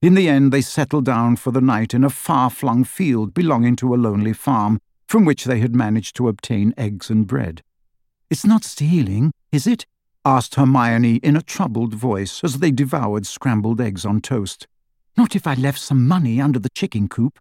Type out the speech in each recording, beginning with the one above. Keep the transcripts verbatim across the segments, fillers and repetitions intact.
In the end, they settled down for the night in a far-flung field belonging to a lonely farm, from which they had managed to obtain eggs and bread. "It's not stealing, is it?" asked Hermione in a troubled voice as they devoured scrambled eggs on toast. "Not if I left some money under the chicken coop."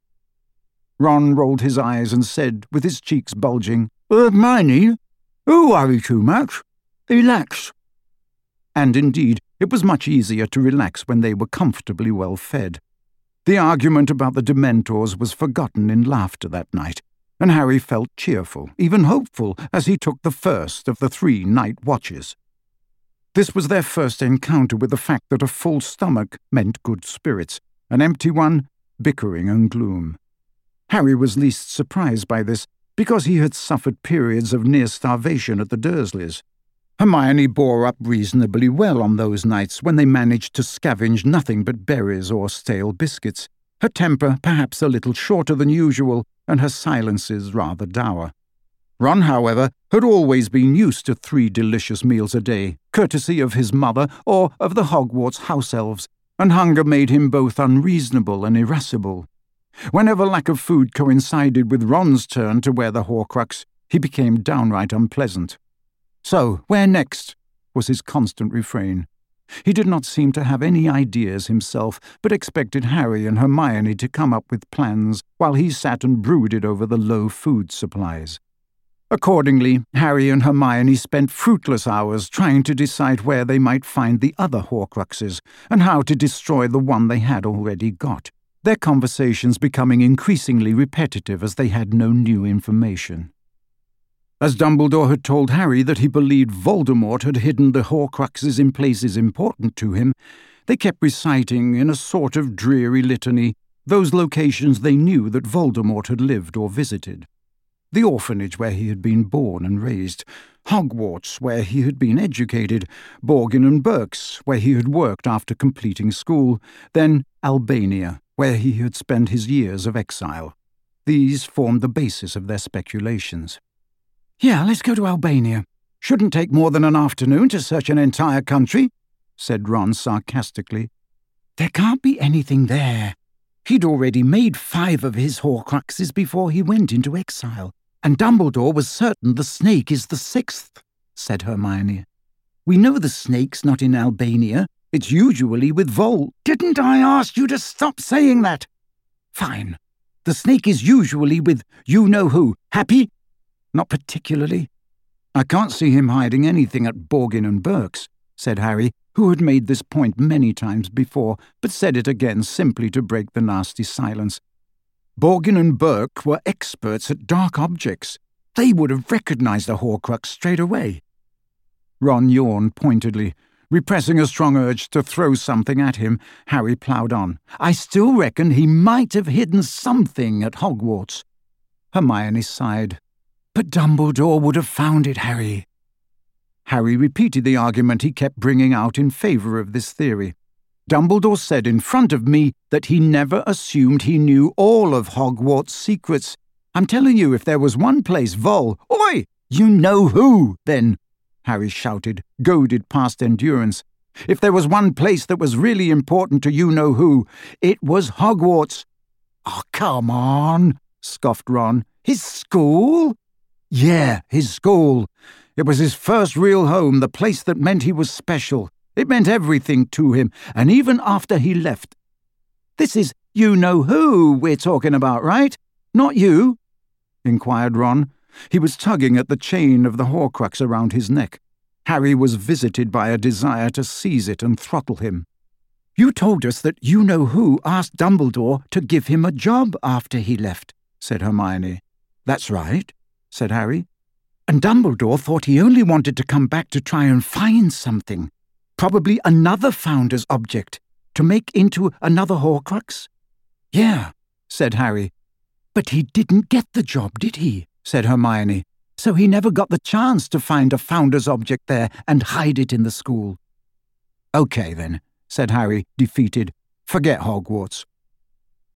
Ron rolled his eyes and said, with his cheeks bulging, "Hermione, you worry too much. Relax." And indeed, it was much easier to relax when they were comfortably well fed. The argument about the Dementors was forgotten in laughter that night, and Harry felt cheerful, even hopeful, as he took the first of the three night watches. This was their first encounter with the fact that a full stomach meant good spirits, an empty one, bickering and gloom. Harry was least surprised by this, because he had suffered periods of near starvation at the Dursleys. Hermione bore up reasonably well on those nights when they managed to scavenge nothing but berries or stale biscuits, her temper perhaps a little shorter than usual, and her silences rather dour. Ron, however, had always been used to three delicious meals a day, courtesy of his mother or of the Hogwarts house elves, and hunger made him both unreasonable and irascible. Whenever lack of food coincided with Ron's turn to wear the Horcrux, he became downright unpleasant. "So, where next?" was his constant refrain. He did not seem to have any ideas himself, but expected Harry and Hermione to come up with plans while he sat and brooded over the low food supplies. Accordingly, Harry and Hermione spent fruitless hours trying to decide where they might find the other Horcruxes and how to destroy the one they had already got, their conversations becoming increasingly repetitive as they had no new information. As Dumbledore had told Harry that he believed Voldemort had hidden the Horcruxes in places important to him, they kept reciting in a sort of dreary litany those locations they knew that Voldemort had lived or visited. The orphanage where he had been born and raised, Hogwarts where he had been educated, Borgin and Berks where he had worked after completing school, then Albania where he had spent his years of exile. These formed the basis of their speculations. "Yeah, let's go to Albania. Shouldn't take more than an afternoon to search an entire country," said Ron sarcastically. "There can't be anything there. He'd already made five of his Horcruxes before he went into exile, and Dumbledore was certain the snake is the sixth," said Hermione. "We know the snake's not in Albania. It's usually with Vol." "Didn't I ask you to stop saying that?" "Fine. The snake is usually with you-know-who. Happy?" "Not particularly." "I can't see him hiding anything at Borgin and Berks," said Harry, who had made this point many times before, but said it again simply to break the nasty silence. "Borgin and Berk were experts at dark objects. They would have recognized a Horcrux straight away." Ron yawned pointedly. Repressing a strong urge to throw something at him, Harry ploughed on. "I still reckon he might have hidden something at Hogwarts." Hermione sighed. "But Dumbledore would have found it, Harry." Harry repeated the argument he kept bringing out in favour of this theory. "Dumbledore said in front of me that he never assumed he knew all of Hogwarts' secrets. I'm telling you, if there was one place Vol—" "Oi! You know who, then!" Harry shouted, goaded past endurance. "If there was one place that was really important to you-know-who, it was Hogwarts." "Oh, come on," scoffed Ron. "His school?" "Yeah, his school. It was his first real home, the place that meant he was special. It meant everything to him, and even after he left." "This is you-know-who we're talking about, right? Not you?" inquired Ron. He was tugging at the chain of the Horcrux around his neck. Harry was visited by a desire to seize it and throttle him. "You told us that you-know-who asked Dumbledore to give him a job after he left," said Hermione. "That's right," said Harry. "And Dumbledore thought he only wanted to come back to try and find something. Probably another Founder's object, to make into another Horcrux?" "Yeah," said Harry. "But he didn't get the job, did he?" said Hermione. "So he never got the chance to find a Founder's object there and hide it in the school." "Okay, then," said Harry, defeated. "Forget Hogwarts.